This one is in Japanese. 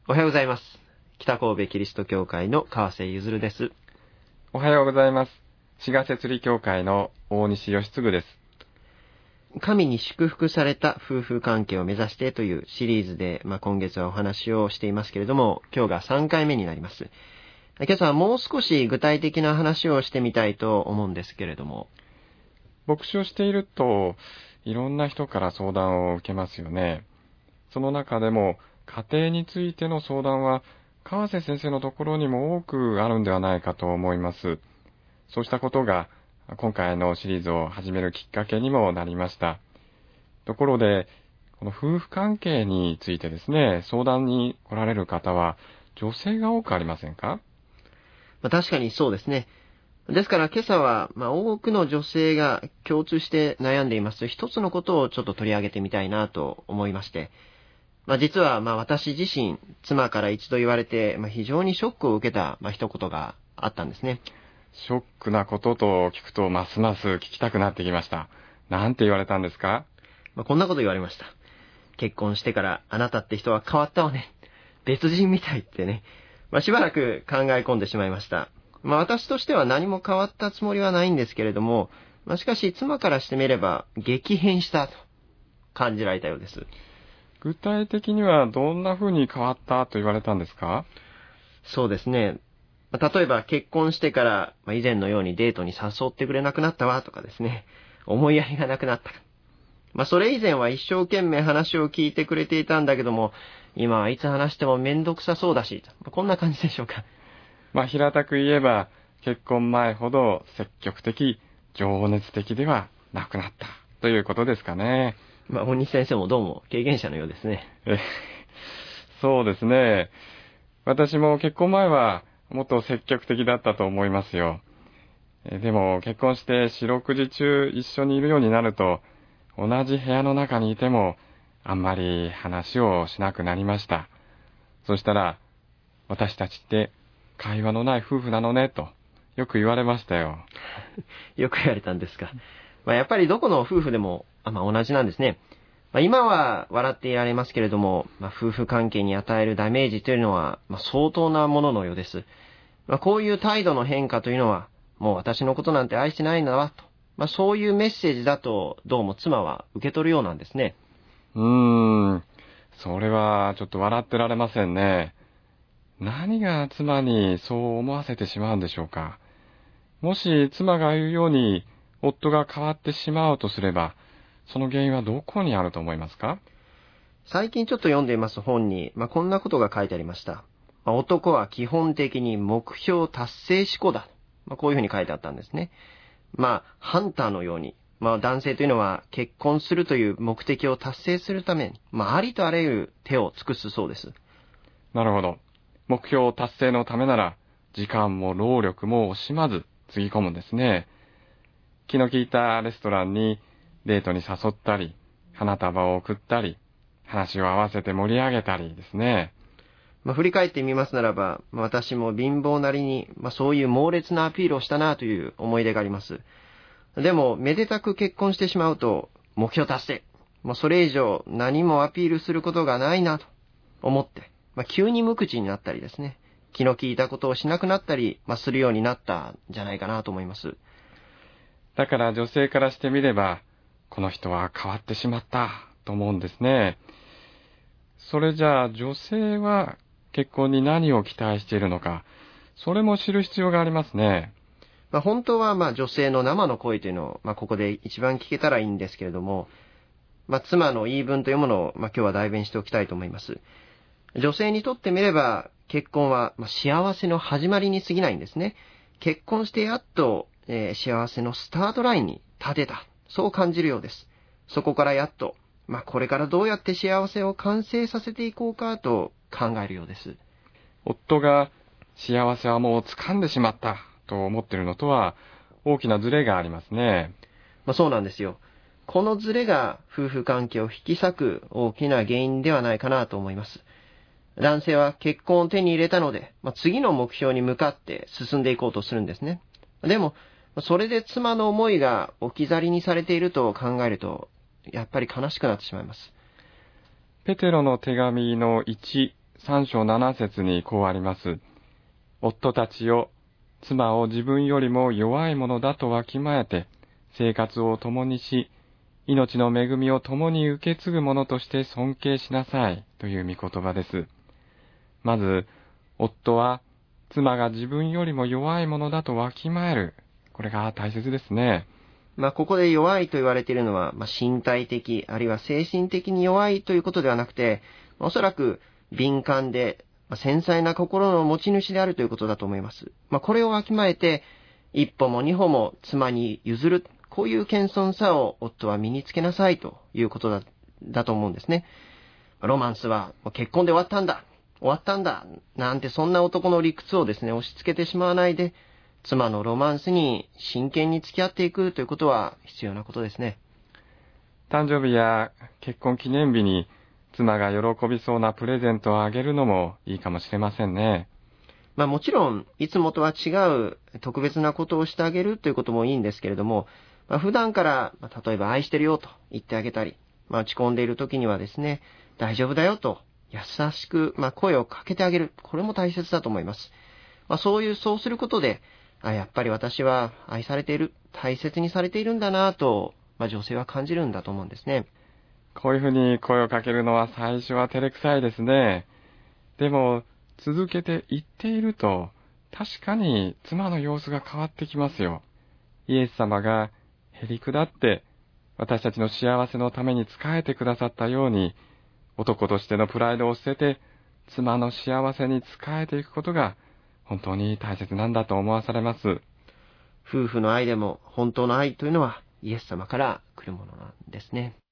おはようございます。北神戸キリスト教会の川瀬ゆずるです。 おはようございます。志賀摂理教会の大西義嗣です。 神に祝福された夫婦関係を目指してというシリーズで、今月はお話をしていますけれども、今日が3回目になります。今朝はもう少し具体的な話をしてみたいと思うんですけれども。 牧師をしていると、いろんな人から相談を受けますよね。その中でも、家庭についての相談は、川瀬先生のところにも多くあるんではないかと思います。そうしたことが、今回のシリーズを始めるきっかけにもなりました。ところで、この夫婦関係についてですね、相談に来られる方は、女性が多くありませんか？ 確かにそうですね。ですから今朝は、多くの女性が共通して悩んでいます一つのことをちょっと取り上げてみたいなと思いまして、実は私自身、妻から一度言われて、非常にショックを受けた、一言があったんですね。 ショックなことと聞くとますます聞きたくなってきました。なんて言われたんですか？ こんなこと言われました。結婚してからあなたって人は変わったわね。別人みたいってね。しばらく考え込んでしまいました。私としては何も変わったつもりはないんですけれども、しかし妻からしてみれば激変したと感じられたようです。 具体的にはどんな風に変わったと言われたんですか？ そうですね。例えば結婚してから以前のようにデートに誘ってくれなくなったわとかですね。思いやりがなくなった。それ以前は一生懸命話を聞いてくれていたんだけども、今はいつ話してもめんどくさそうだし、こんな感じでしょうか。 平たく言えば結婚前ほど積極的、情熱的ではなくなったということですかね。 大西先生もどうも経験者のようですね。 そうですね。私も結婚前はもっと積極的だったと思いますよ。でも結婚して四六時中一緒にいるようになると、同じ部屋の中にいてもあんまり話をしなくなりました。そしたら、私たちって会話のない夫婦なのねとよく言われましたよ。 よく言われたんですか。やっぱりどこの夫婦でも、同じなんですね。今は笑っていられますけれども、夫婦関係に与えるダメージというのは、相当なもののようです。こういう態度の変化というのは、もう私のことなんて愛してないんだわと。そういうメッセージだと、どうも妻は受け取るようなんですね。 それはちょっと笑ってられませんね。何が妻にそう思わせてしまうんでしょうか。もし妻が言うように夫が変わってしまうとすれば、その原因はどこにあると思いますか？ 最近ちょっと読んでいます本に、こんなことが書いてありました。男は基本的に目標達成志向だ。こういうふうに書いてあったんですね。ハンターのように、男性というのは結婚するという目的を達成するために、ありとあらゆる手を尽くすそうです。 なるほど。目標達成のためなら、時間も労力も惜しまずつぎ込むんですね。気の利いたレストランにデートに誘ったり、花束を送ったり、話を合わせて盛り上げたりですね。 振り返ってみますならば、私も貧乏なりに、そういう猛烈なアピールをしたなという思い出があります。でも、めでたく結婚してしまうと、目標達成。それ以上何もアピールすることがないなと思って、急に無口になったりですね。気の利いたことをしなくなったり、するようになったんじゃないかなと思います。 だから女性からしてみれば、この人は変わってしまったと思うんですね。それじゃあ女性は結婚に何を期待しているのか、それも知る必要がありますね。 本当は女性の生の声というのを、ここで一番聞けたらいいんですけれども、妻の言い分というものを、今日は代弁しておきたいと思います。女性にとってみれば、結婚は、幸せの始まりに過ぎないんですね。結婚してやっと、幸せのスタートラインに立てた。そう感じるようです。そこからやっと、これからどうやって幸せを完成させていこうかと考えるようです。 夫が幸せはもう掴んでしまったと思っているのとは大きなズレがありますね。 そうなんですよ。このズレが夫婦関係を引き裂く大きな原因ではないかなと思います。男性は結婚を手に入れたので、次の目標に向かって進んでいこうとするんですね。でも、それで妻の思いが置き去りにされていると考えると、やっぱり悲しくなってしまいます。 ペテロの手紙の1、 3章7節にこうあります。夫たちよ、妻を自分よりも弱いものだとわきまえて、生活を共にし、命の恵みを共に受け継ぐ者として尊敬しなさいという御言葉です。まず、夫は妻が自分よりも弱いものだとわきまえる。これが大切ですね。 ここで弱いと言われているのは、身体的、あるいは精神的に弱いということではなくて、おそらく敏感で、繊細な心の持ち主であるということだと思います。これをわきまえて、一歩も二歩も妻に譲る、こういう謙遜さを夫は身につけなさいということだと思うんですね。ロマンスは結婚で終わったんだ、なんてそんな男の理屈をですね、押し付けてしまわないで、妻のロマンスに真剣に付き合っていくということは必要なことですね。 誕生日や結婚記念日に妻が喜びそうなプレゼントをあげるのもいいかもしれませんね。 もちろん、いつもとは違う特別なことをしてあげるということもいいんですけれども、普段から、例えば愛してるよと言ってあげたり、落ち込んでいる時にはですね、大丈夫だよと優しく、声をかけてあげる。これも大切だと思います。そうすることで、やっぱり私は愛されている、大切にされているんだなと、女性は感じるんだと思うんですね。 こういうふうに声をかけるのは最初は照れくさいですね。でも、続けて言っていると、確かに妻の様子が変わってきますよ。イエス様がへりくだって私たちの幸せのために仕えてくださったように、男としてのプライドを捨てて、妻の幸せに仕えていくことが本当に大切なんだと思わされます。 夫婦の愛でも本当の愛というのはイエス様から来るものなんですね。